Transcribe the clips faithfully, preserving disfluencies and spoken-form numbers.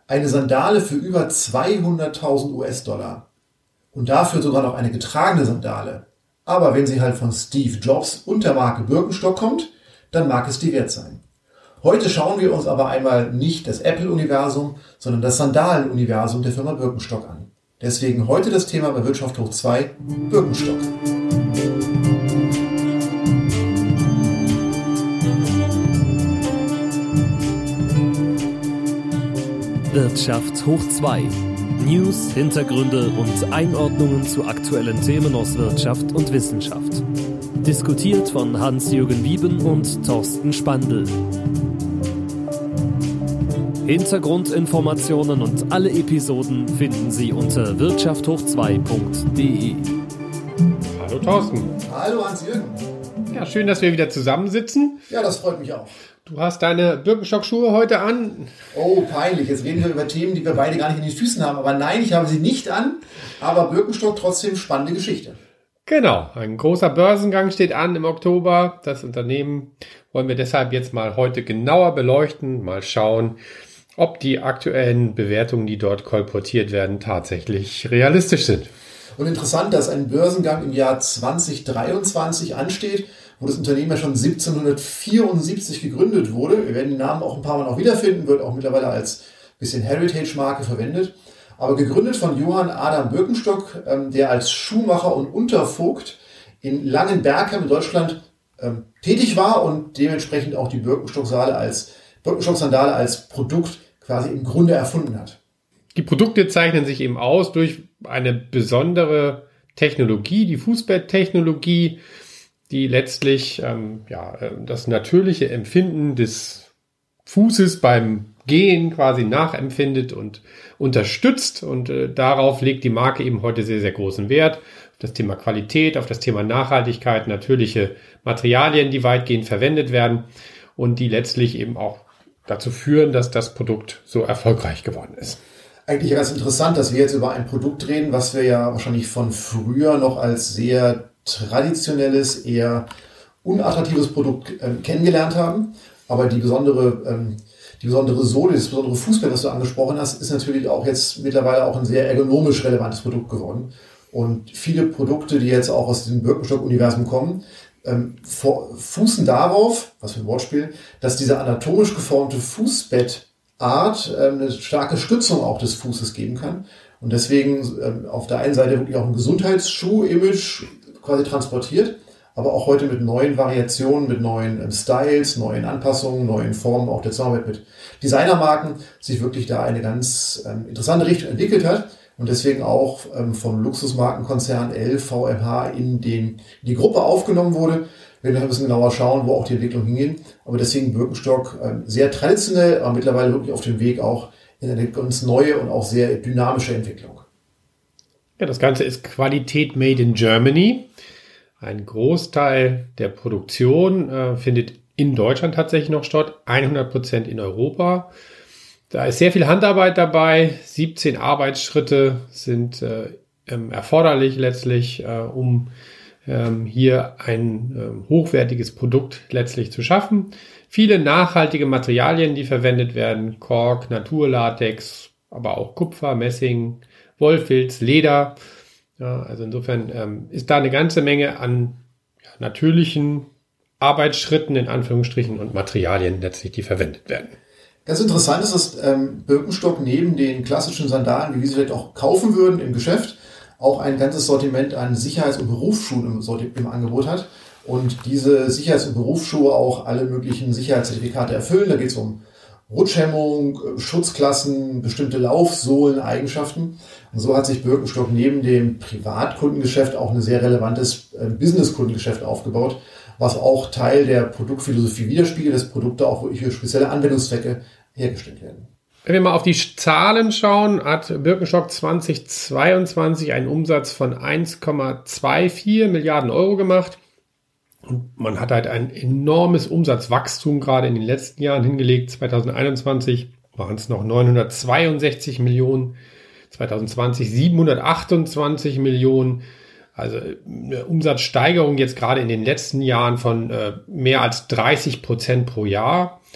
Eine Sandale für über zweihunderttausend US-Dollar. Und dafür sogar noch eine getragene Sandale. Aber wenn sie halt von Steve Jobs und der Marke Birkenstock kommt, dann mag es die wert sein. Heute schauen wir uns aber einmal nicht das Apple-Universum, sondern das Sandalen-Universum der Firma Birkenstock an. Deswegen heute das Thema bei Wirtschaft hoch zwei, Birkenstock. Wirtschaft hoch zwei. News, Hintergründe und Einordnungen zu aktuellen Themen aus Wirtschaft und Wissenschaft. Diskutiert von Hans-Jürgen Wieben und Thorsten Spandl. Hintergrundinformationen und alle Episoden finden Sie unter wirtschaft hoch zwei punkt de. Hallo Thorsten. Hallo Hans-Jürgen. Ja, schön, dass wir wieder zusammensitzen. Ja, das freut mich auch. Du hast deine Birkenstock-Schuhe heute an. Oh, peinlich. Jetzt reden wir über Themen, die wir beide gar nicht in den Füßen haben. Aber nein, ich habe sie nicht an. Aber Birkenstock trotzdem spannende Geschichte. Genau. Ein großer Börsengang steht an im Oktober. Das Unternehmen wollen wir deshalb jetzt mal heute genauer beleuchten. Mal schauen, ob die aktuellen Bewertungen, die dort kolportiert werden, tatsächlich realistisch sind. Und interessant, dass ein Börsengang im Jahr zwanzig dreiundzwanzig ansteht, wo das Unternehmen ja schon siebzehnhundertvierundsiebzig gegründet wurde. Wir werden den Namen auch ein paar Mal noch wiederfinden, wird auch mittlerweile als bisschen Heritage-Marke verwendet. Aber gegründet von Johann Adam Birkenstock, der als Schuhmacher und Untervogt in Langenbergheim in Deutschland ähm, tätig war und dementsprechend auch die Birkenstock-Sandale als, Birkenstock-Sandale als Produkt quasi im Grunde erfunden hat. Die Produkte zeichnen sich eben aus durch eine besondere Technologie, die Fußbett-Technologie, die letztlich ähm, ja, das natürliche Empfinden des Fußes beim Gehen quasi nachempfindet und unterstützt. Und äh, darauf legt die Marke eben heute sehr, sehr großen Wert. Auf das Thema Qualität, auf das Thema Nachhaltigkeit, natürliche Materialien, die weitgehend verwendet werden und die letztlich eben auch dazu führen, dass das Produkt so erfolgreich geworden ist. Eigentlich ganz interessant, dass wir jetzt über ein Produkt reden, was wir ja wahrscheinlich von früher noch als sehr traditionelles, eher unattraktives Produkt ähm, kennengelernt haben. Aber die besondere, ähm, die besondere Sohle, das besondere Fußbett, was du angesprochen hast, ist natürlich auch jetzt mittlerweile auch ein sehr ergonomisch relevantes Produkt geworden. Und viele Produkte, die jetzt auch aus dem Birkenstock-Universum kommen, ähm, fußen darauf, was für ein Wortspiel, dass diese anatomisch geformte Fußbettart ähm, eine starke Stützung auch des Fußes geben kann. Und deswegen ähm, auf der einen Seite wirklich auch ein Gesundheitsschuh-Image quasi transportiert, aber auch heute mit neuen Variationen, mit neuen ähm, Styles, neuen Anpassungen, neuen Formen, auch der Zusammenarbeit mit Designermarken, sich wirklich da eine ganz ähm, interessante Richtung entwickelt hat und deswegen auch ähm, vom Luxusmarkenkonzern L V M H in, den, in die Gruppe aufgenommen wurde. Wir werden ein bisschen genauer schauen, wo auch die Entwicklung hingeht, aber deswegen Birkenstock ähm, sehr traditionell, aber mittlerweile wirklich auf dem Weg auch in eine ganz neue und auch sehr dynamische Entwicklung. Ja, das Ganze ist Qualität made in Germany. Ein Großteil der Produktion äh, findet in Deutschland tatsächlich noch statt, hundert Prozent in Europa. Da ist sehr viel Handarbeit dabei. siebzehn Arbeitsschritte sind äh, ähm, erforderlich letztlich, äh, um ähm, hier ein äh, hochwertiges Produkt letztlich zu schaffen. Viele nachhaltige Materialien, die verwendet werden, Kork, Naturlatex, aber auch Kupfer, Messing, Wollfilz, Leder. Ja, also insofern ähm, ist da eine ganze Menge an ja, natürlichen Arbeitsschritten in Anführungsstrichen und Materialien letztlich, die verwendet werden. Ganz interessant ist, dass ähm, Birkenstock neben den klassischen Sandalen, wie wir sie vielleicht auch kaufen würden im Geschäft, auch ein ganzes Sortiment an Sicherheits- und Berufsschuhen im, im Angebot hat. Und diese Sicherheits- und Berufsschuhe auch alle möglichen Sicherheitszertifikate erfüllen. Da geht es um Rutschhemmung, Schutzklassen, bestimmte Laufsohlen-Eigenschaften. Und so hat sich Birkenstock neben dem Privatkundengeschäft auch ein sehr relevantes Business-Kundengeschäft aufgebaut, was auch Teil der Produktphilosophie widerspiegelt, dass Produkte auch wirklich für spezielle Anwendungszwecke hergestellt werden. Wenn wir mal auf die Zahlen schauen, hat Birkenstock zwanzig zweiundzwanzig einen Umsatz von eins Komma vierundzwanzig Milliarden Euro gemacht. Und man hat halt ein enormes Umsatzwachstum gerade in den letzten Jahren hingelegt. zwanzig einundzwanzig waren es noch neunhundertzweiundsechzig Millionen, zwanzig zwanzig siebenhundertachtundzwanzig Millionen. Also eine Umsatzsteigerung jetzt gerade in den letzten Jahren von äh, mehr als dreißig Prozent pro Jahr.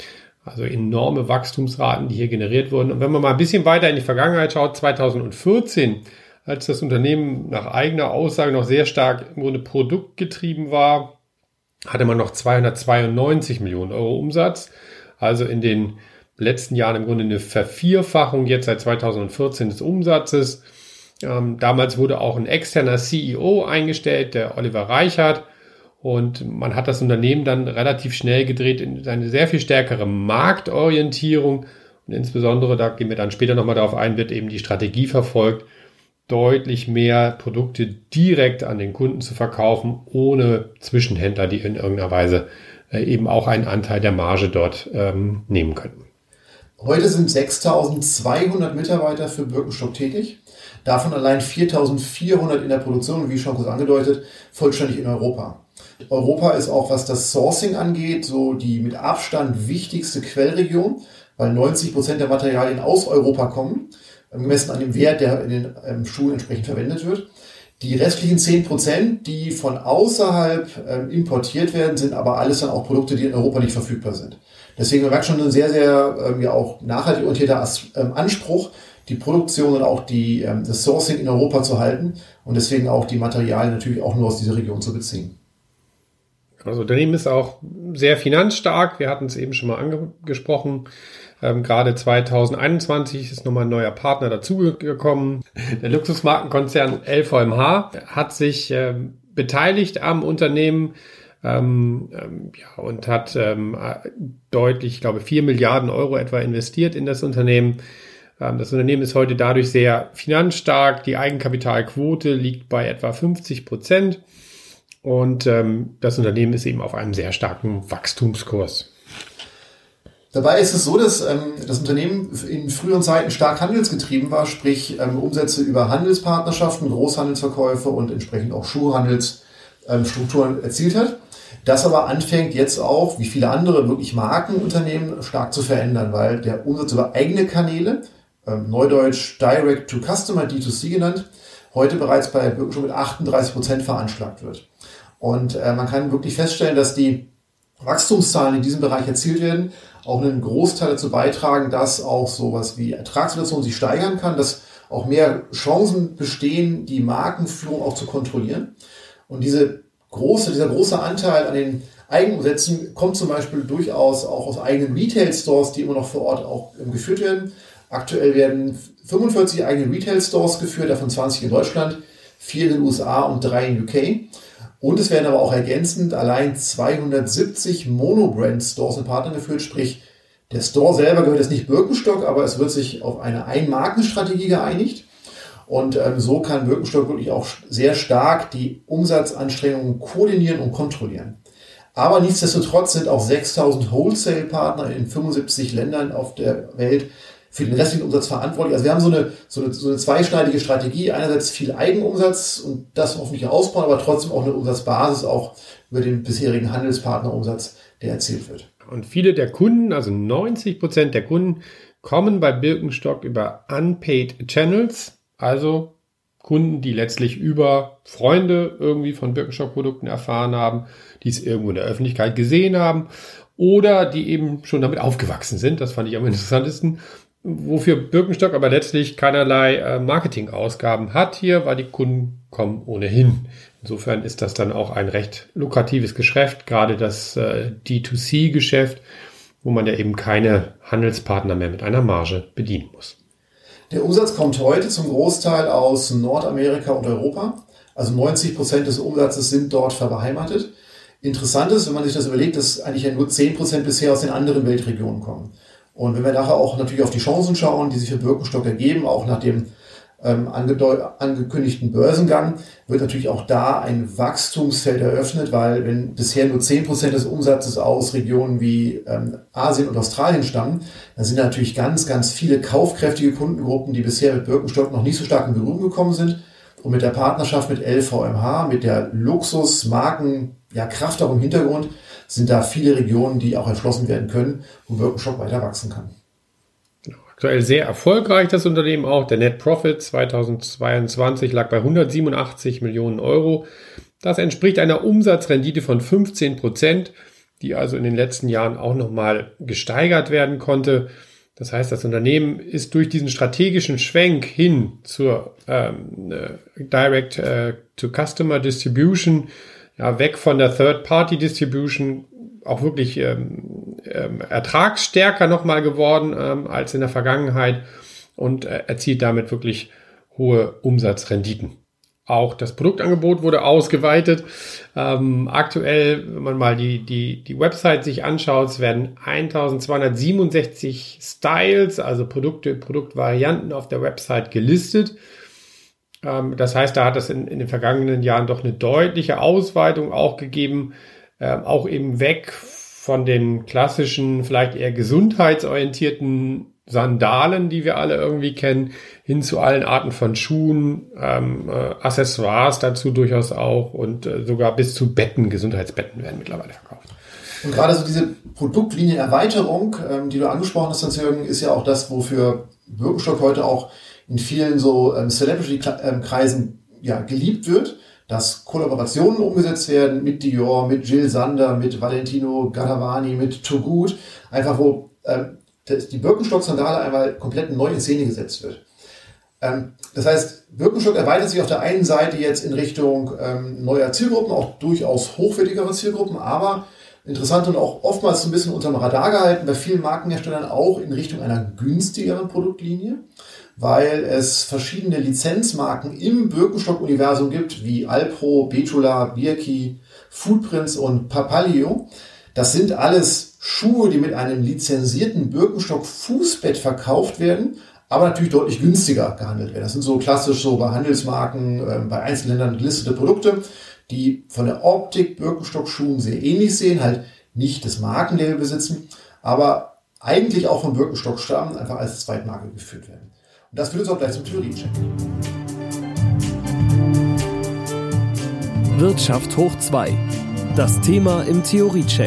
Also enorme Wachstumsraten, die hier generiert wurden. Und wenn man mal ein bisschen weiter in die Vergangenheit schaut, zweitausendvierzehn, als das Unternehmen nach eigener Aussage noch sehr stark im Grunde produktgetrieben war, hatte man noch zweihundertzweiundneunzig Millionen Euro Umsatz. Also in den letzten Jahren im Grunde eine Vervierfachung jetzt seit zweitausendvierzehn des Umsatzes. Ähm, damals wurde auch ein externer C E O eingestellt, der Oliver Reichert. Und man hat das Unternehmen dann relativ schnell gedreht in eine sehr viel stärkere Marktorientierung. Und insbesondere, da gehen wir dann später nochmal darauf ein, wird eben die Strategie verfolgt, deutlich mehr Produkte direkt an den Kunden zu verkaufen, ohne Zwischenhändler, die in irgendeiner Weise äh, eben auch einen Anteil der Marge dort ähm, nehmen können. Heute sind sechstausendzweihundert Mitarbeiter für Birkenstock tätig. Davon allein viertausendvierhundert in der Produktion, wie schon kurz angedeutet, vollständig in Europa. Europa ist auch, was das Sourcing angeht, so die mit Abstand wichtigste Quellregion, weil neunzig Prozent der Materialien aus Europa kommen, gemessen an dem Wert, der in den ähm, Schuhen entsprechend verwendet wird. Die restlichen zehn Prozent, die von außerhalb ähm, importiert werden, sind aber alles dann auch Produkte, die in Europa nicht verfügbar sind. Deswegen man merkt schon ein sehr, sehr ähm, ja auch nachhaltig orientierter As- ähm, Anspruch, die Produktion und auch die, ähm, das Sourcing in Europa zu halten und deswegen auch die Materialien natürlich auch nur aus dieser Region zu beziehen. Das Unternehmen ist auch sehr finanzstark. Wir hatten es eben schon mal angesprochen. Ähm, gerade zweitausendeinundzwanzig ist nochmal ein neuer Partner dazugekommen. Der Luxusmarkenkonzern L V M H hat sich ähm, beteiligt am Unternehmen ähm, ähm, ja, und hat ähm, deutlich, ich glaube, vier Milliarden Euro etwa investiert in das Unternehmen. Ähm, das Unternehmen ist heute dadurch sehr finanzstark. Die Eigenkapitalquote liegt bei etwa fünfzig Prozent. Und ähm, das Unternehmen ist eben auf einem sehr starken Wachstumskurs. Dabei ist es so, dass ähm, das Unternehmen in früheren Zeiten stark handelsgetrieben war, sprich ähm, Umsätze über Handelspartnerschaften, Großhandelsverkäufe und entsprechend auch Schuhhandelsstrukturen ähm, erzielt hat. Das aber anfängt jetzt auch, wie viele andere wirklich Markenunternehmen, stark zu verändern, weil der Umsatz über eigene Kanäle, ähm, neudeutsch Direct to Customer, D zwei C genannt, heute bereits bei Birkenstock mit achtunddreißig Prozent veranschlagt wird. Und äh, man kann wirklich feststellen, dass die Wachstumszahlen in diesem Bereich erzielt werden, auch einen Großteil dazu beitragen, dass auch sowas wie Ertragssituation sich steigern kann, dass auch mehr Chancen bestehen, die Markenführung auch zu kontrollieren. Und diese große, dieser große Anteil an den Eigenumsätzen kommt zum Beispiel durchaus auch aus eigenen Retail-Stores, die immer noch vor Ort auch ähm, geführt werden. Aktuell werden fünfundvierzig eigene Retail-Stores geführt, davon zwanzig in Deutschland, vier in den U S A und drei in U K. Und es werden aber auch ergänzend allein zweihundertsiebzig Monobrand-Stores mit Partnern geführt, sprich der Store selber gehört jetzt nicht Birkenstock, aber es wird sich auf eine Ein-Marken-Strategie geeinigt. Und ähm, so kann Birkenstock wirklich auch sehr stark die Umsatzanstrengungen koordinieren und kontrollieren. Aber nichtsdestotrotz sind auch sechstausend Wholesale-Partner in fünfundsiebzig Ländern auf der Welt für den restlichen Umsatz verantwortlich. Also wir haben so eine, so eine, so eine zweischneidige Strategie. Einerseits viel Eigenumsatz und das hoffentlich ausbauen, aber trotzdem auch eine Umsatzbasis auch über den bisherigen Handelspartnerumsatz, der erzielt wird. Und viele der Kunden, also neunzig Prozent der Kunden, kommen bei Birkenstock über Unpaid Channels, also Kunden, die letztlich über Freunde irgendwie von Birkenstock-Produkten erfahren haben, die es irgendwo in der Öffentlichkeit gesehen haben oder die eben schon damit aufgewachsen sind. Das fand ich am interessantesten. Wofür Birkenstock aber letztlich keinerlei äh, Marketingausgaben hat hier, weil die Kunden kommen ohnehin. Insofern ist das dann auch ein recht lukratives Geschäft, gerade das äh, D zwei C-Geschäft, wo man ja eben keine Handelspartner mehr mit einer Marge bedienen muss. Der Umsatz kommt heute zum Großteil aus Nordamerika und Europa. Also neunzig Prozent des Umsatzes sind dort verbeheimatet. Interessant ist, wenn man sich das überlegt, dass eigentlich ja nur zehn Prozent bisher aus den anderen Weltregionen kommen. Und wenn wir nachher auch natürlich auf die Chancen schauen, die sich für Birkenstock ergeben, auch nach dem ähm, angedeu- angekündigten Börsengang, wird natürlich auch da ein Wachstumsfeld eröffnet, weil wenn bisher nur zehn Prozent des Umsatzes aus Regionen wie ähm, Asien und Australien stammen, dann sind natürlich ganz, ganz viele kaufkräftige Kundengruppen, die bisher mit Birkenstock noch nicht so stark in Berührung gekommen sind. Und mit der Partnerschaft mit L V M H, mit der Luxusmarken, ja, Kraft auch im Hintergrund, sind da viele Regionen, die auch erschlossen werden können, wo Birkenstock weiter wachsen kann. Aktuell sehr erfolgreich das Unternehmen auch. Der Net Profit zweitausendzweiundzwanzig lag bei hundertsiebenundachtzig Millionen Euro. Das entspricht einer Umsatzrendite von fünfzehn Prozent. die also in den letzten Jahren auch nochmal gesteigert werden konnte. Das heißt, das Unternehmen ist durch diesen strategischen Schwenk hin zur ähm, Direct-to-Customer-Distribution, ja, weg von der Third-Party-Distribution, auch wirklich ähm, ähm, ertragsstärker nochmal geworden ähm, als in der Vergangenheit und äh, erzielt damit wirklich hohe Umsatzrenditen. Auch das Produktangebot wurde ausgeweitet. Ähm, aktuell, wenn man mal die, die, die Website sich anschaut, es werden eintausendzweihundertsiebenundsechzig Styles, also Produkte, Produktvarianten auf der Website gelistet. Ähm, das heißt, da hat es in, in den vergangenen Jahren doch eine deutliche Ausweitung auch gegeben, ähm, auch eben weg von den klassischen, vielleicht eher gesundheitsorientierten Sandalen, die wir alle irgendwie kennen, hin zu allen Arten von Schuhen, ähm, äh, Accessoires dazu durchaus auch und äh, sogar bis zu Betten, Gesundheitsbetten werden mittlerweile verkauft. Und gerade so diese Produktlinienerweiterung, ähm, die du angesprochen hast, Hans-Jürgen, ist ja auch das, wofür Birkenstock heute auch in vielen so ähm, Celebrity-Kreisen ja, geliebt wird, dass Kollaborationen umgesetzt werden mit Dior, mit Jill Sander, mit Valentino Garavani, mit Too Good, einfach wo ähm, die Birkenstock-Sandale einmal komplett neu in Szene gesetzt wird. Ähm, das heißt, Birkenstock erweitert sich auf der einen Seite jetzt in Richtung ähm, neuer Zielgruppen, auch durchaus hochwertigere Zielgruppen, aber interessant und auch oftmals so ein bisschen unterm Radar gehalten, bei vielen Markenherstellern auch in Richtung einer günstigeren Produktlinie, weil es verschiedene Lizenzmarken im Birkenstock-Universum gibt, wie Alpro, Betula, Birki, Footprints und Papalio. Das sind alles Schuhe, die mit einem lizenzierten Birkenstock-Fußbett verkauft werden, aber natürlich deutlich günstiger gehandelt werden. Das sind so klassisch so bei Handelsmarken, äh, bei Einzelhändlern gelistete Produkte, die von der Optik Birkenstock-Schuhen sehr ähnlich sehen, halt nicht das Markenlabel besitzen, aber eigentlich auch von Birkenstock stammen, einfach als Zweitmarke geführt werden. Und das führt uns auch gleich zum Theoriecheck. Wirtschaft hoch zwei. Das Thema im Theoriecheck.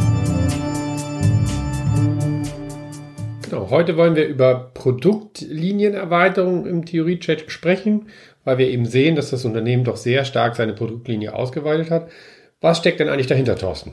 Genau, heute wollen wir über Produktlinienerweiterung im Theoriecheck sprechen, weil wir eben sehen, dass das Unternehmen doch sehr stark seine Produktlinie ausgeweitet hat. Was steckt denn eigentlich dahinter, Thorsten?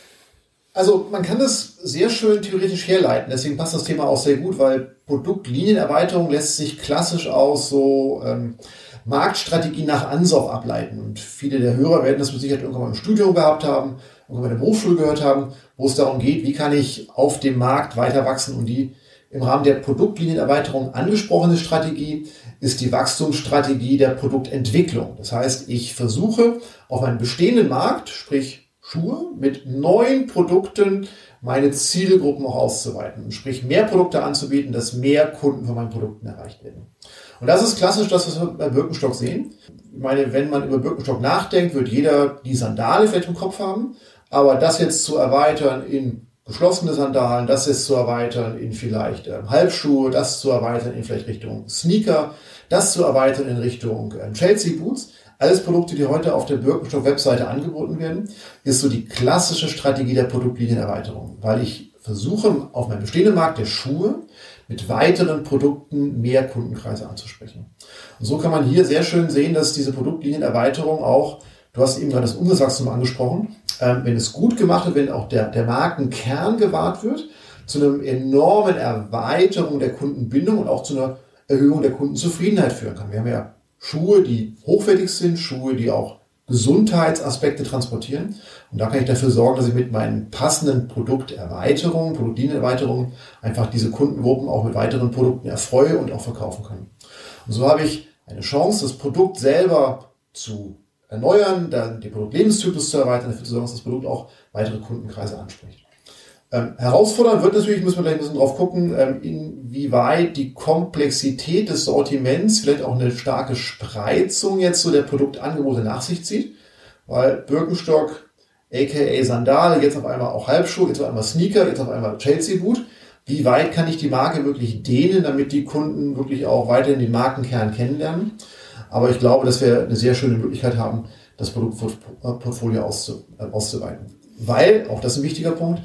Also man kann das sehr schön theoretisch herleiten, deswegen passt das Thema auch sehr gut, weil Produktlinienerweiterung lässt sich klassisch aus so ähm, Marktstrategie nach Ansauf ableiten. Und viele der Hörer werden das mit Sicherheit irgendwann mal im Studium gehabt haben, irgendwann bei der Berufsschule gehört haben, wo es darum geht, wie kann ich auf dem Markt weiter wachsen. Und die im Rahmen der Produktlinienerweiterung angesprochene Strategie ist die Wachstumsstrategie der Produktentwicklung. Das heißt, ich versuche auf einen bestehenden Markt, sprich Schuhe, mit neuen Produkten meine Zielgruppen auch auszuweiten. Sprich, mehr Produkte anzubieten, dass mehr Kunden von meinen Produkten erreicht werden. Und das ist klassisch das, was wir bei Birkenstock sehen. Ich meine, wenn man über Birkenstock nachdenkt, wird jeder die Sandale vielleicht im Kopf haben. Aber das jetzt zu erweitern in geschlossene Sandalen, das jetzt zu erweitern in vielleicht äh, Halbschuhe, das zu erweitern in vielleicht Richtung Sneaker, das zu erweitern in Richtung äh, Chelsea Boots. Alles Produkte, die heute auf der Birkenstock-Webseite angeboten werden, ist so die klassische Strategie der Produktlinienerweiterung, weil ich versuche, auf meinem bestehenden Markt der Schuhe mit weiteren Produkten mehr Kundenkreise anzusprechen. Und so kann man hier sehr schön sehen, dass diese Produktlinienerweiterung auch, du hast eben gerade das Umsatzwachstum angesprochen, ähm, wenn es gut gemacht wird, wenn auch der, der Markenkern gewahrt wird, zu einer enormen Erweiterung der Kundenbindung und auch zu einer Erhöhung der Kundenzufriedenheit führen kann. Wir haben ja Schuhe, die hochwertig sind, Schuhe, die auch Gesundheitsaspekte transportieren. Und da kann ich dafür sorgen, dass ich mit meinen passenden Produkterweiterungen, Produktlinienerweiterungen einfach diese Kundengruppen auch mit weiteren Produkten erfreue und auch verkaufen kann. Und so habe ich eine Chance, das Produkt selber zu erneuern, dann den Produktlebenszyklus zu erweitern, dafür zu sorgen, dass das Produkt auch weitere Kundenkreise anspricht. Ähm, herausfordernd wird natürlich, müssen wir gleich ein bisschen drauf gucken, ähm, inwieweit die Komplexität des Sortiments vielleicht auch eine starke Spreizung jetzt so der Produktangebote nach sich zieht, weil Birkenstock, aka Sandale, jetzt auf einmal auch Halbschuhe, jetzt auf einmal Sneaker, jetzt auf einmal Chelsea Boot. Wie weit kann ich die Marke wirklich dehnen, damit die Kunden wirklich auch weiterhin den Markenkern kennenlernen? Aber ich glaube, dass wir eine sehr schöne Möglichkeit haben, das Produktportfolio auszu, äh, auszuweiten. Weil, auch das ist ein wichtiger Punkt,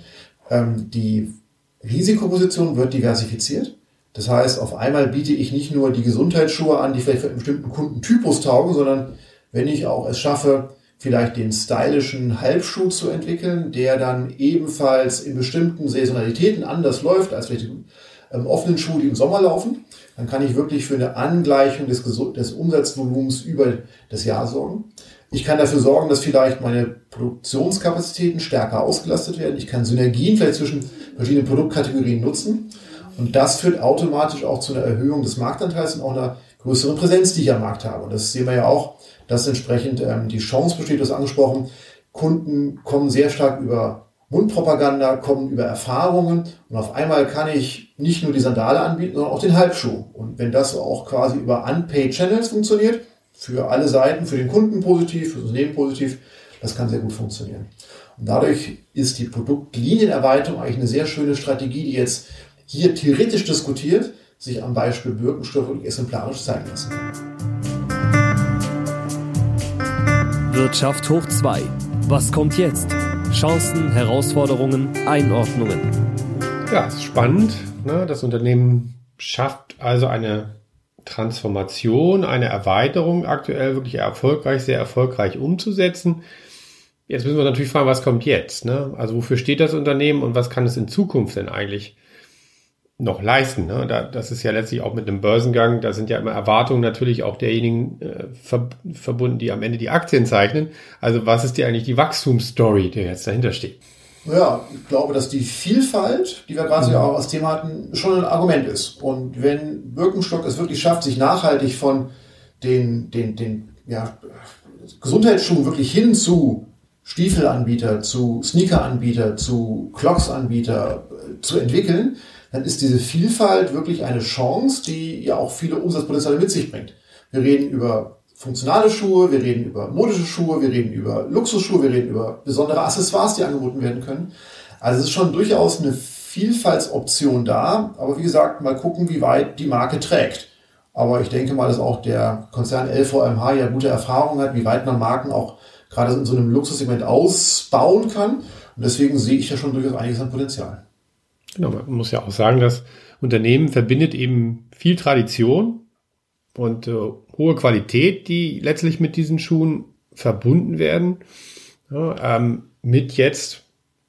die Risikoposition wird diversifiziert. Das heißt, auf einmal biete ich nicht nur die Gesundheitsschuhe an, die vielleicht für einen bestimmten Kundentypus taugen, sondern wenn ich auch es schaffe, vielleicht den stylischen Halbschuh zu entwickeln, der dann ebenfalls in bestimmten Saisonalitäten anders läuft als vielleicht die ähm, offenen Schuhe, die im Sommer laufen. Dann kann ich wirklich für eine Angleichung des, des Umsatzvolumens über das Jahr sorgen. Ich kann dafür sorgen, dass vielleicht meine Produktionskapazitäten stärker ausgelastet werden. Ich kann Synergien vielleicht zwischen verschiedenen Produktkategorien nutzen. Und das führt automatisch auch zu einer Erhöhung des Marktanteils und auch einer größeren Präsenz, die ich am Markt habe. Und das sehen wir ja auch, dass entsprechend ähm, die Chance besteht, du hast angesprochen, Kunden kommen sehr stark über Mundpropaganda, kommen über Erfahrungen und auf einmal kann ich nicht nur die Sandale anbieten, sondern auch den Halbschuh. Und wenn das auch quasi über Unpaid Channels funktioniert, für alle Seiten, für den Kunden positiv, für das Unternehmen positiv, das kann sehr gut funktionieren. Und dadurch ist die Produktlinienerweiterung eigentlich eine sehr schöne Strategie, die jetzt hier theoretisch diskutiert, sich am Beispiel Birkenstock wirklich exemplarisch zeigen lassen kann. Wirtschaft hoch zwei. Was kommt jetzt? Chancen, Herausforderungen, Einordnungen. Ja, es ist spannend. Ne? Das Unternehmen schafft also eine Transformation, eine Erweiterung aktuell wirklich erfolgreich, sehr erfolgreich umzusetzen. Jetzt müssen wir natürlich fragen, was kommt jetzt? Ne? Also wofür steht das Unternehmen und was kann es in Zukunft denn eigentlich noch leisten? Ne? Da, das ist ja letztlich auch mit einem Börsengang, da sind ja immer Erwartungen natürlich auch derjenigen äh, ver, verbunden, die am Ende die Aktien zeichnen. Also was ist die eigentlich die Wachstumsstory, die jetzt dahinter steht? Ja, ich glaube, dass die Vielfalt, die wir gerade ja auch als Thema hatten, schon ein Argument ist. Und wenn Birkenstock es wirklich schafft, sich nachhaltig von den, den, den ja, Gesundheitsschuhen wirklich hin zu Stiefelanbieter, zu Sneakeranbieter, zu Clocks-Anbieter äh, zu entwickeln, dann ist diese Vielfalt wirklich eine Chance, die ja auch viele Umsatzpotenziale mit sich bringt. Wir reden über funktionale Schuhe, wir reden über modische Schuhe, wir reden über Luxusschuhe, wir reden über besondere Accessoires, die angeboten werden können. Also es ist schon durchaus eine Vielfaltsoption da, aber wie gesagt, mal gucken, wie weit die Marke trägt. Aber ich denke mal, dass auch der Konzern L V M H ja gute Erfahrungen hat, wie weit man Marken auch gerade in so einem Luxussegment ausbauen kann. Und deswegen sehe ich da schon durchaus einiges an Potenzial. Genau, man muss ja auch sagen, das Unternehmen verbindet eben viel Tradition und äh, hohe Qualität, die letztlich mit diesen Schuhen verbunden werden, ja, ähm, mit jetzt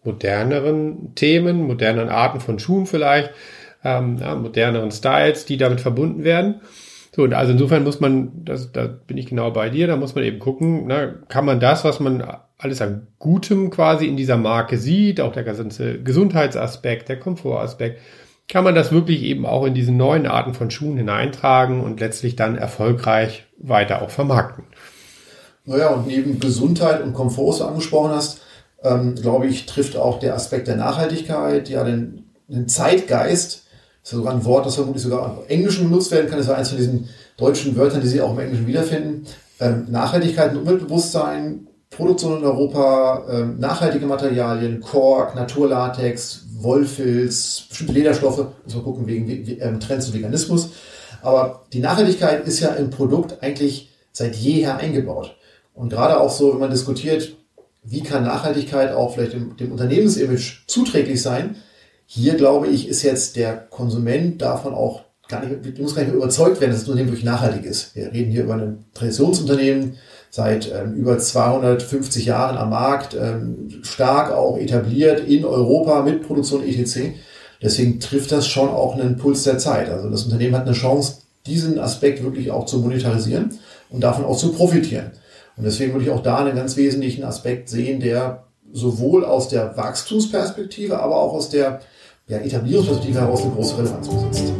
moderneren Themen, moderneren Arten von Schuhen vielleicht, ähm, ja, moderneren Styles, die damit verbunden werden. So, und also insofern muss man, das, da bin ich genau bei dir, da muss man eben gucken, na, kann man das, was man alles an Gutem quasi in dieser Marke sieht, auch der ganze Gesundheitsaspekt, der Komfortaspekt, kann man das wirklich eben auch in diese neuen Arten von Schuhen hineintragen und letztlich dann erfolgreich weiter auch vermarkten. Naja, und neben Gesundheit und Komfort, was du angesprochen hast, ähm, glaube ich, trifft auch der Aspekt der Nachhaltigkeit, ja, den, den Zeitgeist, das ist sogar ein Wort, das vermutlich sogar im Englischen benutzt werden kann, das war eins von diesen deutschen Wörtern, die Sie auch im Englischen wiederfinden. Ähm, Nachhaltigkeit und Umweltbewusstsein, Produktion in Europa, ähm, nachhaltige Materialien, Kork, Naturlatex, Wollfilz, bestimmte Lederstoffe, muss man gucken wegen ähm, Trends und Veganismus. Aber die Nachhaltigkeit ist ja im Produkt eigentlich seit jeher eingebaut. Und gerade auch so, wenn man diskutiert, wie kann Nachhaltigkeit auch vielleicht dem, dem Unternehmensimage zuträglich sein, hier glaube ich, ist jetzt der Konsument davon auch gar nicht, muss gar nicht mehr überzeugt werden, dass das Unternehmen wirklich nachhaltig ist. Wir reden hier über ein Traditionsunternehmen, seit ähm, über zweihundertfünfzig Jahren am Markt, ähm, stark auch etabliert in Europa mit Produktion et cetera. Deswegen trifft das schon auch einen Puls der Zeit. Also das Unternehmen hat eine Chance, diesen Aspekt wirklich auch zu monetarisieren und davon auch zu profitieren. Und deswegen würde ich auch da einen ganz wesentlichen Aspekt sehen, der sowohl aus der Wachstumsperspektive, aber auch aus der ja, Etablierungsperspektive heraus eine große Relevanz besitzt.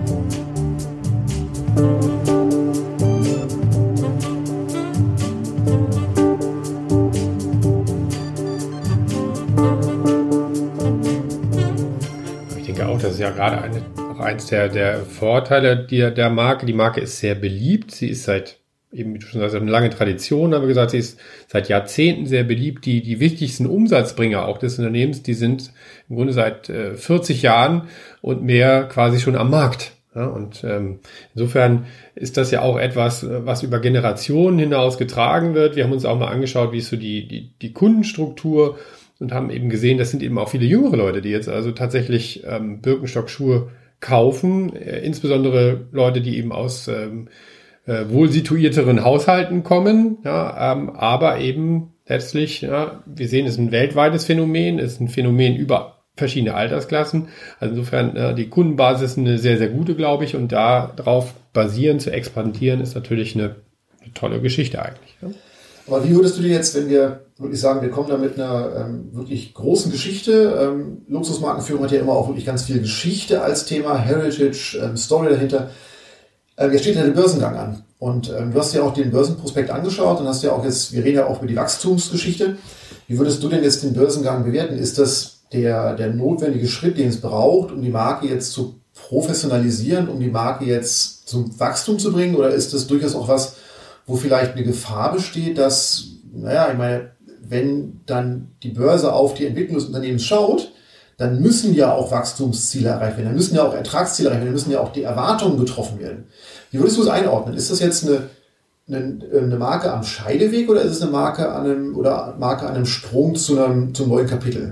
Das ist ja gerade eine, auch eins der, der Vorteile der, der Marke. Die Marke ist sehr beliebt. Sie ist seit, eben wie du schon sagst, eine lange Tradition, haben wir gesagt, sie ist seit Jahrzehnten sehr beliebt. Die, die wichtigsten Umsatzbringer auch des Unternehmens, die sind im Grunde seit äh, vierzig Jahren und mehr quasi schon am Markt. Ja, und ähm, insofern ist das ja auch etwas, was über Generationen hinaus getragen wird. Wir haben uns auch mal angeschaut, wie ist so die, die, die Kundenstruktur und haben eben gesehen, das sind eben auch viele jüngere Leute, die jetzt also tatsächlich ähm, Birkenstock-Schuhe kaufen, äh, insbesondere Leute, die eben aus ähm, äh, wohl situierteren Haushalten kommen, ja, ähm, aber eben letztlich, ja, wir sehen, es ist ein weltweites Phänomen, es ist ein Phänomen über verschiedene Altersklassen. Also insofern, äh, die Kundenbasis ist eine sehr, sehr gute, glaube ich, und darauf basierend zu expandieren, ist natürlich eine, eine tolle Geschichte eigentlich. Ja. Aber wie würdest du dir jetzt, wenn wir wirklich sagen, wir kommen da mit einer ähm, wirklich großen Geschichte, ähm, Luxusmarkenführung hat ja immer auch wirklich ganz viel Geschichte als Thema, Heritage, ähm, Story dahinter. Ähm, jetzt steht ja der Börsengang an. Und ähm, du hast ja auch den Börsenprospekt angeschaut und hast ja auch jetzt, wir reden ja auch über die Wachstumsgeschichte. Wie würdest du denn jetzt den Börsengang bewerten? Ist das der, der notwendige Schritt, den es braucht, um die Marke jetzt zu professionalisieren, um die Marke jetzt zum Wachstum zu bringen? Oder ist das durchaus auch was, wo vielleicht eine Gefahr besteht, dass, naja, ich meine, wenn dann die Börse auf die Entwicklung des Unternehmens schaut, dann müssen ja auch Wachstumsziele erreicht werden, dann müssen ja auch Ertragsziele erreicht werden, dann müssen ja auch die Erwartungen getroffen werden. Wie würdest du es einordnen? Ist das jetzt eine, eine, eine Marke am Scheideweg oder ist es eine Marke an einem, oder Marke an einem Sprung zu einem, zum neuen Kapitel?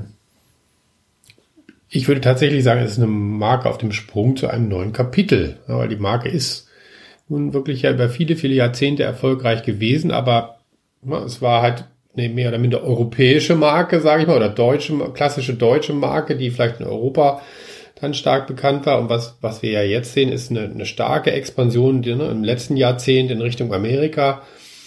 Ich würde tatsächlich sagen, es ist eine Marke auf dem Sprung zu einem neuen Kapitel, ja, weil die Marke ist nun wirklich ja über viele, viele Jahrzehnte erfolgreich gewesen, aber ja, es war halt eine mehr oder minder europäische Marke, sage ich mal, oder deutsche, klassische deutsche Marke, die vielleicht in Europa dann stark bekannt war. Und was, was wir ja jetzt sehen, ist eine, eine starke Expansion, die, ne, im letzten Jahrzehnt in Richtung Amerika.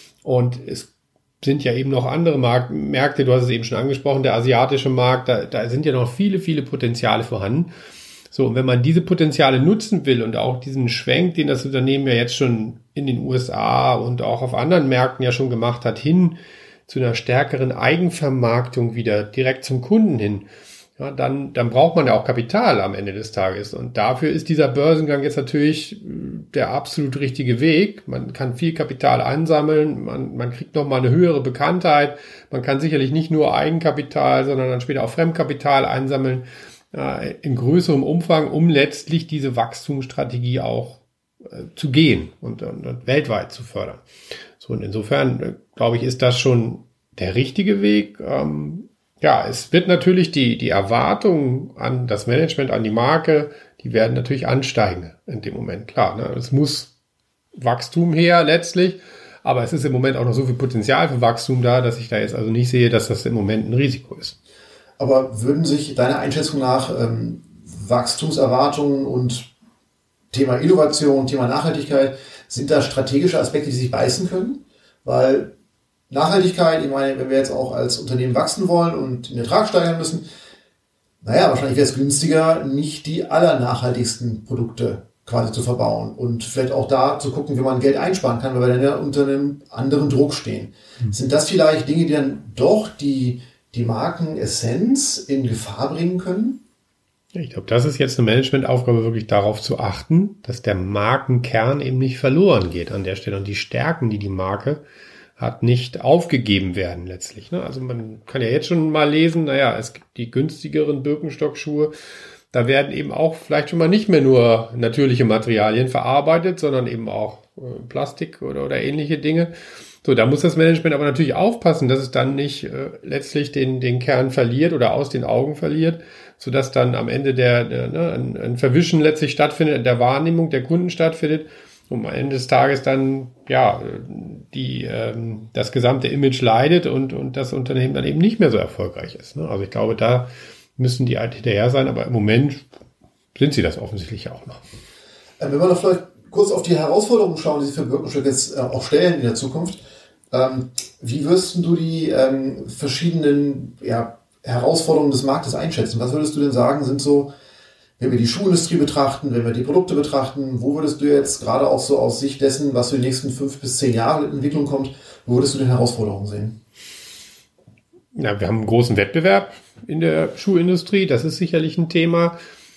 Und es sind ja eben noch andere Mark- Märkte, du hast es eben schon angesprochen, der asiatische Markt, da, da sind ja noch viele, viele Potenziale vorhanden. So, und wenn man diese Potenziale nutzen will und auch diesen Schwenk, den das Unternehmen ja jetzt schon in den U S A und auch auf anderen Märkten ja schon gemacht hat, hin zu einer stärkeren Eigenvermarktung wieder direkt zum Kunden hin, ja, dann, dann braucht man ja auch Kapital am Ende des Tages. Und dafür ist dieser Börsengang jetzt natürlich der absolut richtige Weg. Man kann viel Kapital ansammeln, man, man kriegt nochmal eine höhere Bekanntheit. Man kann sicherlich nicht nur Eigenkapital, sondern dann später auch Fremdkapital einsammeln, äh, in größerem Umfang, um letztlich diese Wachstumsstrategie auch äh, zu gehen und, und, und weltweit zu fördern. So, und insofern, äh, glaube ich, ist das schon der richtige Weg. Ähm, Ja, es wird natürlich die, die Erwartungen an das Management, an die Marke, die werden natürlich ansteigen in dem Moment. Klar, ne? Es muss Wachstum her letztlich, aber es ist im Moment auch noch so viel Potenzial für Wachstum da, dass ich da jetzt also nicht sehe, dass das im Moment ein Risiko ist. Aber würden sich deiner Einschätzung nach ähm, Wachstumserwartungen und Thema Innovation, Thema Nachhaltigkeit, sind da strategische Aspekte, die sich beißen können? Weil Nachhaltigkeit, ich meine, wenn wir jetzt auch als Unternehmen wachsen wollen und den Ertrag steigern müssen, naja, wahrscheinlich wäre es günstiger, nicht die allernachhaltigsten Produkte quasi zu verbauen und vielleicht auch da zu gucken, wie man Geld einsparen kann, weil wir dann ja unter einem anderen Druck stehen. Mhm. Sind das vielleicht Dinge, die dann doch die, die Markenessenz in Gefahr bringen können? Ich glaube, das ist jetzt eine Managementaufgabe, wirklich darauf zu achten, dass der Markenkern eben nicht verloren geht an der Stelle und die Stärken, die die Marke hat, nicht aufgegeben werden letztlich. Ne? Also man kann ja jetzt schon mal lesen, naja, es gibt die günstigeren Birkenstock-Schuhe, da werden eben auch vielleicht schon mal nicht mehr nur natürliche Materialien verarbeitet, sondern eben auch äh, Plastik oder, oder ähnliche Dinge. So, da muss das Management aber natürlich aufpassen, dass es dann nicht äh, letztlich den, den Kern verliert oder aus den Augen verliert, sodass dann am Ende der, der ne, ein, ein Verwischen letztlich stattfindet, der Wahrnehmung der Kunden stattfindet. Und am Ende des Tages dann, ja, die, ähm, das gesamte Image leidet und, und das Unternehmen dann eben nicht mehr so erfolgreich ist. Ne? Also ich glaube, da müssen die halt hinterher sein, aber im Moment sind sie das offensichtlich auch noch. Ähm, wenn wir noch vielleicht kurz auf die Herausforderungen schauen, die Sie für Birkenstock jetzt äh, auch stellen in der Zukunft, ähm, wie wirst du die ähm, verschiedenen ja, Herausforderungen des Marktes einschätzen? Was würdest du denn sagen, sind so, wenn wir die Schuhindustrie betrachten, wenn wir die Produkte betrachten, wo würdest du jetzt gerade auch so aus Sicht dessen, was für die nächsten fünf bis zehn Jahre in Entwicklung kommt, wo würdest du denn Herausforderungen sehen? Ja, wir haben einen großen Wettbewerb in der Schuhindustrie, das ist sicherlich ein Thema.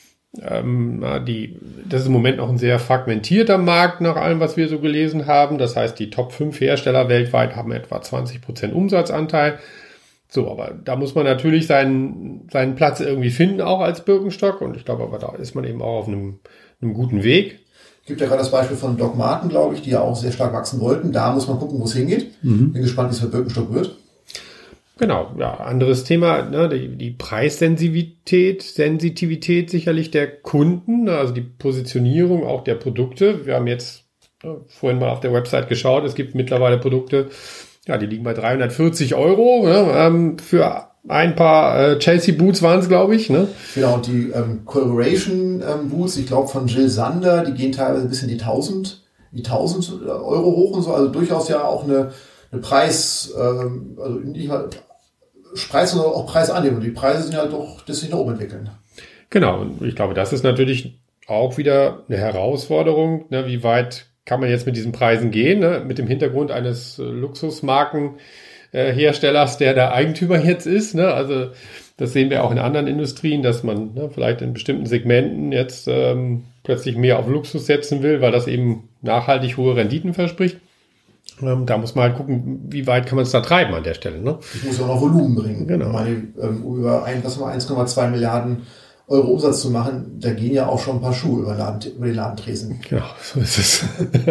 Ähm, die, das ist im Moment noch ein sehr fragmentierter Markt nach allem, was wir so gelesen haben. Das heißt, die Top fünf Hersteller weltweit haben etwa zwanzig Prozent Umsatzanteil. So, aber da muss man natürlich seinen, seinen Platz irgendwie finden, auch als Birkenstock. Und ich glaube, aber da ist man eben auch auf einem, einem guten Weg. Es gibt ja gerade das Beispiel von Doc Marten, glaube ich, die ja auch sehr stark wachsen wollten. Da muss man gucken, wo es hingeht. Mhm. Bin gespannt, wie es für Birkenstock wird. Genau, ja, anderes Thema, ne, die, die Preissensitivität, Sensitivität sicherlich der Kunden, also die Positionierung auch der Produkte. Wir haben jetzt vorhin mal auf der Website geschaut, es gibt mittlerweile Produkte, ja, die liegen bei dreihundertvierzig Euro, ne, ähm, für ein paar äh, Chelsea Boots waren es, glaube ich. Ne? Genau, und die ähm, Collaboration ähm, Boots, ich glaube von Jill Sander, die gehen teilweise bis in die tausend, die tausend Euro hoch und so, also durchaus ja auch eine, eine Preis, ähm, also nicht mal Preis, sondern auch Preisanhebung. Die Preise sind ja doch, das sich nach oben entwickeln. Genau, und ich glaube, das ist natürlich auch wieder eine Herausforderung, ne? Wie weit kann man jetzt mit diesen Preisen gehen, ne? Mit dem Hintergrund eines äh, Luxusmarken Herstellers, der der Eigentümer jetzt ist. Ne? Also das sehen wir auch in anderen Industrien, dass man ne, vielleicht in bestimmten Segmenten jetzt ähm, plötzlich mehr auf Luxus setzen will, weil das eben nachhaltig hohe Renditen verspricht. Ähm, da muss man halt gucken, wie weit kann man es da treiben an der Stelle. Ne? Ich muss ja auch noch Volumen bringen. Genau. Ich meine, ähm, über ein, was mal eins Komma zwei Milliarden Euro Umsatz zu machen, da gehen ja auch schon ein paar Schuhe über, Laden, über die Ladentresen. Genau, so ist es.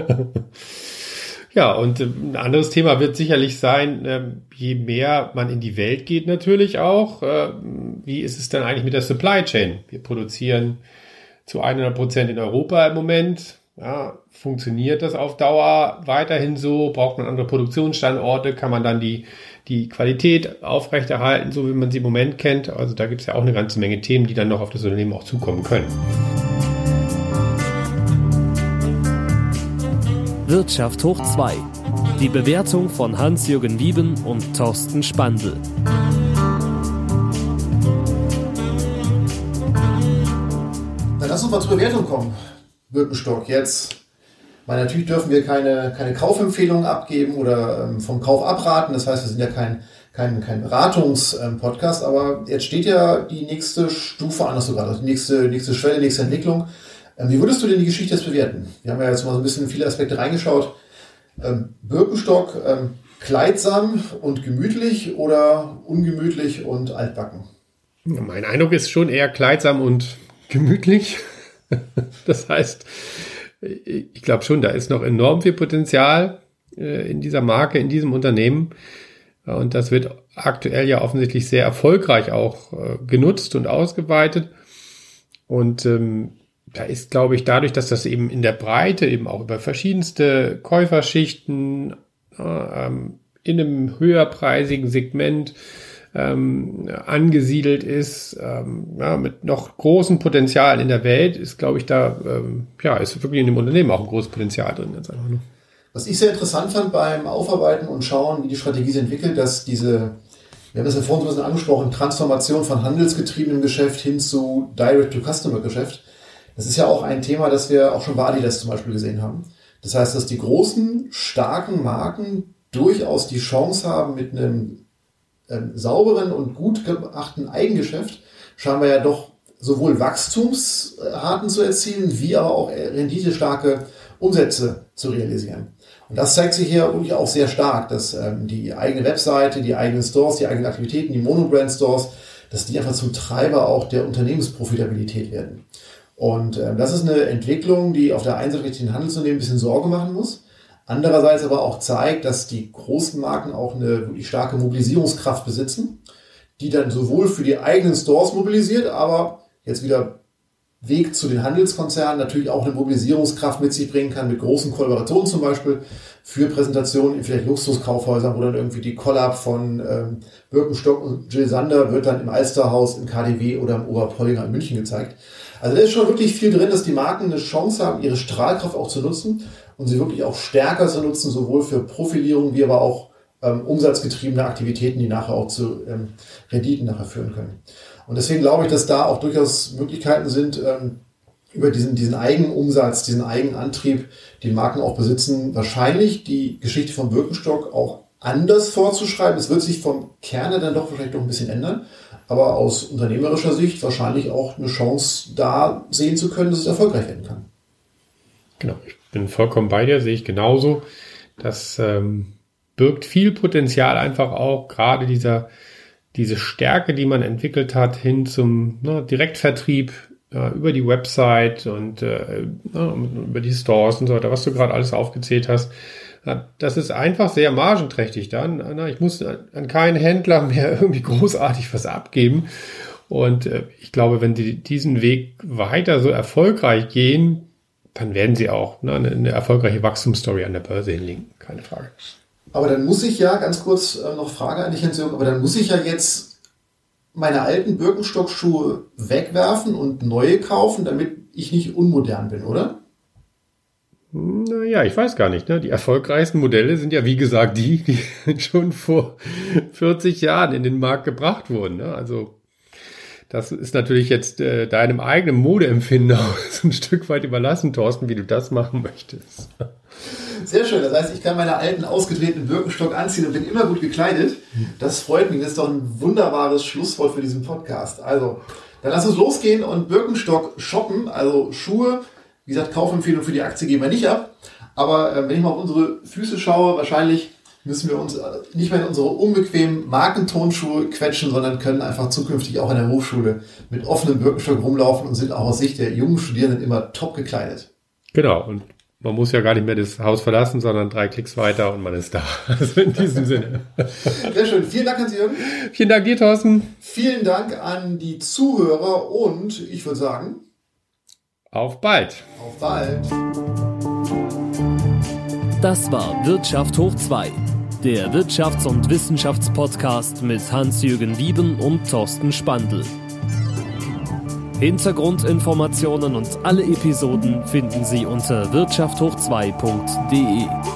Ja, und ein anderes Thema wird sicherlich sein, je mehr man in die Welt geht natürlich auch, wie ist es dann eigentlich mit der Supply Chain? Wir produzieren zu hundert Prozent in Europa im Moment. Ja, funktioniert das auf Dauer weiterhin so? Braucht man andere Produktionsstandorte? Kann man dann die, die Qualität aufrechterhalten, so wie man sie im Moment kennt? Also da gibt es ja auch eine ganze Menge Themen, die dann noch auf das Unternehmen auch zukommen können. Wirtschaft hoch zwei. Die Bewertung von Hans-Jürgen Wieben und Thorsten Spandl. Dann lass uns mal zur Bewertung kommen. Birkenstock jetzt. Weil natürlich dürfen wir keine, keine Kaufempfehlungen abgeben oder ähm, vom Kauf abraten. Das heißt, wir sind ja kein, kein, kein Beratungspodcast, aber jetzt steht ja die nächste Stufe an, sogar, also die nächste, nächste Schwelle, nächste Entwicklung. Wie würdest du denn die Geschichte jetzt bewerten? Wir haben ja jetzt mal so ein bisschen in viele Aspekte reingeschaut. Ähm, Birkenstock, ähm, kleidsam und gemütlich oder ungemütlich und altbacken? Mein Eindruck ist schon eher kleidsam und gemütlich. Das heißt, ich glaube schon, da ist noch enorm viel Potenzial äh, in dieser Marke, in diesem Unternehmen. Und das wird aktuell ja offensichtlich sehr erfolgreich auch äh, genutzt und ausgeweitet. Und ähm, da ist, glaube ich, dadurch, dass das eben in der Breite eben auch über verschiedenste Käuferschichten äh, ähm, in einem höherpreisigen Segment ähm, angesiedelt ist, ähm, ja, mit noch großem Potenzial in der Welt, ist, glaube ich, da, ähm, ja, ist wirklich in dem Unternehmen auch ein großes Potenzial drin. Ganz einfach, ne? Was ich sehr interessant fand beim Aufarbeiten und Schauen, wie die Strategie sich entwickelt, dass diese, wir haben das ja vorhin so ein bisschen angesprochen, Transformation von handelsgetriebenem Geschäft hin zu Direct-to-Customer-Geschäft. Das ist ja auch ein Thema, das wir auch schon bei Adidas zum Beispiel gesehen haben. Das heißt, dass die großen, starken Marken durchaus die Chance haben, mit einem ähm, sauberen und gut gemachten Eigengeschäft scheinbar ja doch sowohl Wachstumsraten zu erzielen, wie aber auch renditestarke Umsätze zu realisieren. Und das zeigt sich hier wirklich auch sehr stark, dass ähm, die eigene Webseite, die eigenen Stores, die eigenen Aktivitäten, die Monobrand-Stores, dass die einfach zum Treiber auch der Unternehmensprofitabilität werden. Und äh, das ist eine Entwicklung, die auf der einen Seite den Handelsunternehmen ein bisschen Sorge machen muss, andererseits aber auch zeigt, dass die großen Marken auch eine wirklich starke Mobilisierungskraft besitzen, die dann sowohl für die eigenen Stores mobilisiert, aber jetzt wieder Weg zu den Handelskonzernen natürlich auch eine Mobilisierungskraft mit sich bringen kann, mit großen Kollaborationen zum Beispiel für Präsentationen in vielleicht Luxuskaufhäusern, wo dann irgendwie die Collab von ähm, Birkenstock und Jill Sander wird dann im Alsterhaus, im K D W oder im Oberpollinger in München gezeigt. Also da ist schon wirklich viel drin, dass die Marken eine Chance haben, ihre Strahlkraft auch zu nutzen und sie wirklich auch stärker zu nutzen, sowohl für Profilierung wie aber auch ähm, umsatzgetriebene Aktivitäten, die nachher auch zu ähm, Renditen nachher führen können. Und deswegen glaube ich, dass da auch durchaus Möglichkeiten sind, ähm, über diesen, diesen Eigenumsatz, diesen Eigenantrieb, den Marken auch besitzen, wahrscheinlich die Geschichte von Birkenstock auch anders vorzuschreiben. Es wird sich vom Kerne dann doch vielleicht noch ein bisschen ändern, aber aus unternehmerischer Sicht wahrscheinlich auch eine Chance da sehen zu können, dass es erfolgreich werden kann. Genau, ich bin vollkommen bei dir, sehe ich genauso. Das ähm, birgt viel Potenzial einfach auch, gerade dieser diese Stärke, die man entwickelt hat, hin zum ne, Direktvertrieb äh, über die Website und äh, über die Stores und so weiter, was du gerade alles aufgezählt hast. Das ist einfach sehr margenträchtig dann. Ich muss an keinen Händler mehr irgendwie großartig was abgeben. Und ich glaube, wenn sie diesen Weg weiter so erfolgreich gehen, dann werden sie auch ne, eine, eine erfolgreiche Wachstumsstory an der Börse hinlegen, keine Frage. Aber dann muss ich ja, ganz kurz äh, noch Frage an dich, Hans-Jürgen, aber dann muss ich ja jetzt meine alten Birkenstock-Schuhe wegwerfen und neue kaufen, damit ich nicht unmodern bin, oder? Naja, ich weiß gar nicht. Ne? Die erfolgreichsten Modelle sind ja, wie gesagt, die, die schon vor vierzig Jahren in den Markt gebracht wurden. Ne? Also das ist natürlich jetzt äh, deinem eigenen Modeempfinden auch so ein Stück weit überlassen, Thorsten, wie du das machen möchtest. Sehr schön. Das heißt, ich kann meine alten, ausgetretenen Birkenstock anziehen und bin immer gut gekleidet. Das freut mich. Das ist doch ein wunderbares Schlusswort für diesen Podcast. Also, dann lass uns losgehen und Birkenstock shoppen. Also Schuhe, wie gesagt, Kaufempfehlung für die Aktie geben wir nicht ab. Aber äh, wenn ich mal auf unsere Füße schaue, wahrscheinlich müssen wir uns nicht mehr in unsere unbequemen Markentonschuhe quetschen, sondern können einfach zukünftig auch in der Hochschule mit offenem Birkenstock rumlaufen und sind auch aus Sicht der jungen Studierenden immer top gekleidet. Genau, und man muss ja gar nicht mehr das Haus verlassen, sondern drei Klicks weiter und man ist da. Also in diesem Sinne. Sehr schön. Vielen Dank, Hans-Jürgen. Vielen Dank dir, Thorsten. Vielen Dank an die Zuhörer und ich würde sagen, auf bald. Auf bald. Das war Wirtschaft hoch zwei, der Wirtschafts- und Wissenschaftspodcast mit Hans-Jürgen Wieben und Thorsten Spandl. Hintergrundinformationen und alle Episoden finden Sie unter wirtschaft hoch zwei punkt de.